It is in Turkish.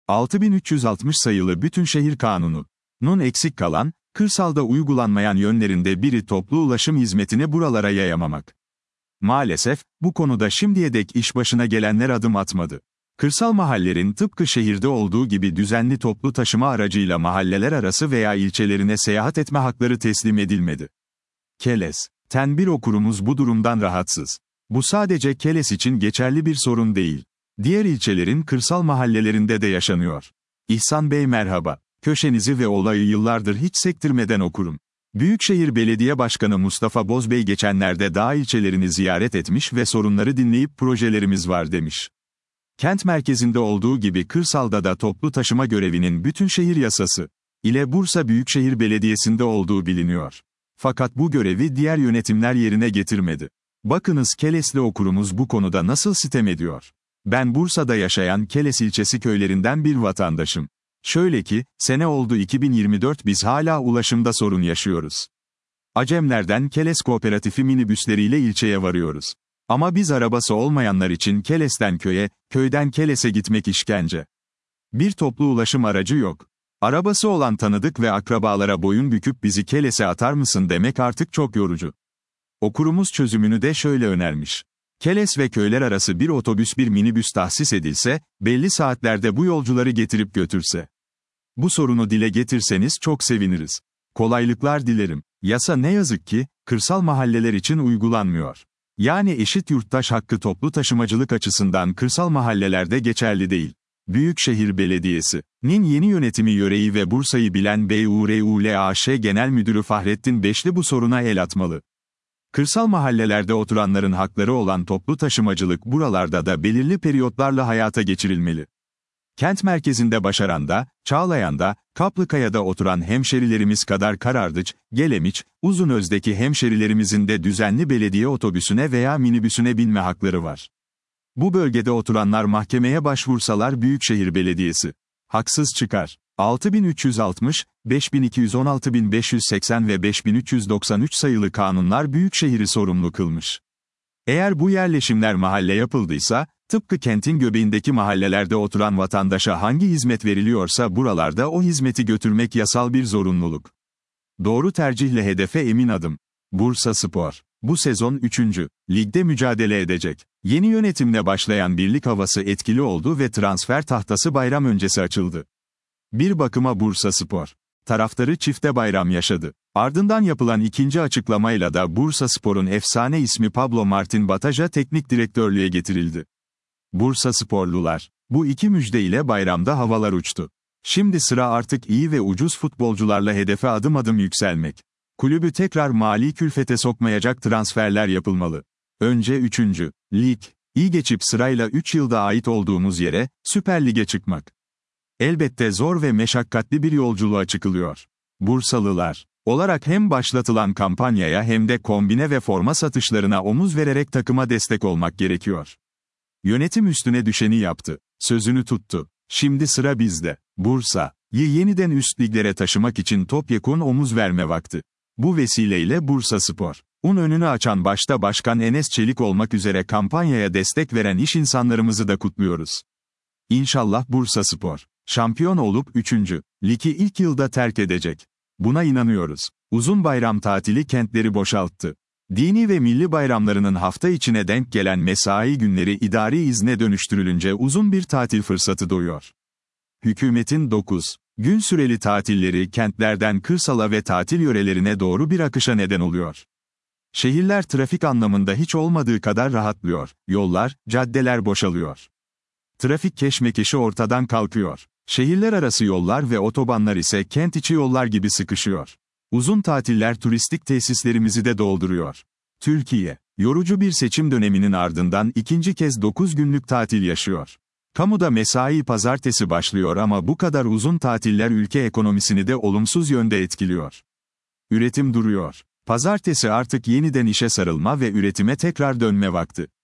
6360 sayılı Bütünşehir Kanunu'nun eksik kalan, kırsalda uygulanmayan yönlerinde biri toplu ulaşım hizmetini buralara yayamamak. Maalesef, bu konuda şimdiye dek iş başına gelenler adım atmadı. Kırsal mahallerin tıpkı şehirde olduğu gibi düzenli toplu taşıma aracıyla mahalleler arası veya ilçelerine seyahat etme hakları teslim edilmedi. Keles'ten bir okurumuz bu durumdan rahatsız. Bu sadece Keles için geçerli bir sorun değil. Diğer ilçelerin kırsal mahallelerinde de yaşanıyor. İhsan Bey merhaba. Köşenizi ve olayı yıllardır hiç sektirmeden okurum. Büyükşehir Belediye Başkanı Mustafa Bozbey geçenlerde dağ ilçelerini ziyaret etmiş ve sorunları dinleyip projelerimiz var demiş. Kent merkezinde olduğu gibi kırsalda da toplu taşıma görevinin Bütünşehir Yasası ile Bursa Büyükşehir Belediyesi'nde olduğu biliniyor. Fakat bu görevi diğer yönetimler yerine getirmedi. Bakınız Kelesli okurumuz bu konuda nasıl sitem ediyor. Ben Bursa'da yaşayan Keles ilçesi köylerinden bir vatandaşım. Şöyle ki, sene oldu 2024 biz hala ulaşımda sorun yaşıyoruz. Acemler'den Keles Kooperatifi minibüsleriyle ilçeye varıyoruz. Ama biz arabası olmayanlar için Keles'ten köye, köyden Keles'e gitmek işkence. Bir toplu ulaşım aracı yok. Arabası olan tanıdık ve akrabalara boyun büküp bizi Keles'e atar mısın demek artık çok yorucu. Okurumuz çözümünü de şöyle önermiş. Keles ve köyler arası bir otobüs bir minibüs tahsis edilse, belli saatlerde bu yolcuları getirip götürse. Bu sorunu dile getirseniz çok seviniriz. Kolaylıklar dilerim. Yasa ne yazık ki, kırsal mahalleler için uygulanmıyor. Yani eşit yurttaş hakkı toplu taşımacılık açısından kırsal mahallelerde geçerli değil. Büyükşehir Belediyesi'nin yeni yönetimi yöreyi ve Bursa'yı bilen BURULAŞ Genel Müdürü Fahrettin Beşli bu soruna el atmalı. Kırsal mahallelerde oturanların hakları olan toplu taşımacılık buralarda da belirli periyotlarla hayata geçirilmeli. Kent merkezinde Başaran'da, Çağlayan'da, Kaplıkaya'da oturan hemşerilerimiz kadar Karardıç, Gelemiç, Uzunöz'deki hemşerilerimizin de düzenli belediye otobüsüne veya minibüsüne binme hakları var. Bu bölgede oturanlar mahkemeye başvursalar Büyükşehir Belediyesi haksız çıkar. 6360, 5216 580 ve 5393 sayılı kanunlar Büyükşehir'i sorumlu kılmış. Eğer bu yerleşimler mahalle yapıldıysa, tıpkı kentin göbeğindeki mahallelerde oturan vatandaşa hangi hizmet veriliyorsa buralarda o hizmeti götürmek yasal bir zorunluluk. Doğru tercihle hedefe emin adım. Bursaspor, bu sezon 3. Ligde mücadele edecek. Yeni yönetimle başlayan birlik havası etkili oldu ve transfer tahtası bayram öncesi açıldı. Bir bakıma Bursaspor taraftarı çifte bayram yaşadı. Ardından yapılan ikinci açıklamayla da Bursaspor'un efsane ismi Pablo Martin Bataja teknik direktörlüğe getirildi. Bursasporlular, bu iki müjde ile bayramda havalar uçtu. Şimdi sıra artık iyi ve ucuz futbolcularla hedefe adım adım yükselmek. Kulübü tekrar mali külfete sokmayacak transferler yapılmalı. Önce 3. Lig, iyi geçip sırayla 3 yılda ait olduğumuz yere, Süper Lig'e çıkmak. Elbette zor ve meşakkatli bir yolculuğa çıkılıyor. Bursalılar olarak hem başlatılan kampanyaya hem de kombine ve forma satışlarına omuz vererek takıma destek olmak gerekiyor. Yönetim üstüne düşeni yaptı, sözünü tuttu. Şimdi sıra bizde. Bursa'yı yeniden üst liglere taşımak için topyekun omuz verme vakti. Bu vesileyle Bursaspor'un önünü açan başta Başkan Enes Çelik olmak üzere kampanyaya destek veren iş insanlarımızı da kutluyoruz. İnşallah Bursaspor şampiyon olup 3. Ligi ilk yılda terk edecek. Buna inanıyoruz. Uzun bayram tatili kentleri boşalttı. Dini ve milli bayramlarının hafta içine denk gelen mesai günleri idari izne dönüştürülünce uzun bir tatil fırsatı doğuyor. Hükümetin 9 gün süreli tatilleri kentlerden kırsala ve tatil yörelerine doğru bir akışa neden oluyor. Şehirler trafik anlamında hiç olmadığı kadar rahatlıyor. Yollar, caddeler boşalıyor. Trafik keşmekeşi ortadan kalkıyor. Şehirler arası yollar ve otobanlar ise kent içi yollar gibi sıkışıyor. Uzun tatiller turistik tesislerimizi de dolduruyor. Türkiye, yorucu bir seçim döneminin ardından ikinci kez 9 günlük tatil yaşıyor. Kamuda mesai pazartesi başlıyor ama bu kadar uzun tatiller ülke ekonomisini de olumsuz yönde etkiliyor. Üretim duruyor. Pazartesi artık yeniden işe sarılma ve üretime tekrar dönme vakti.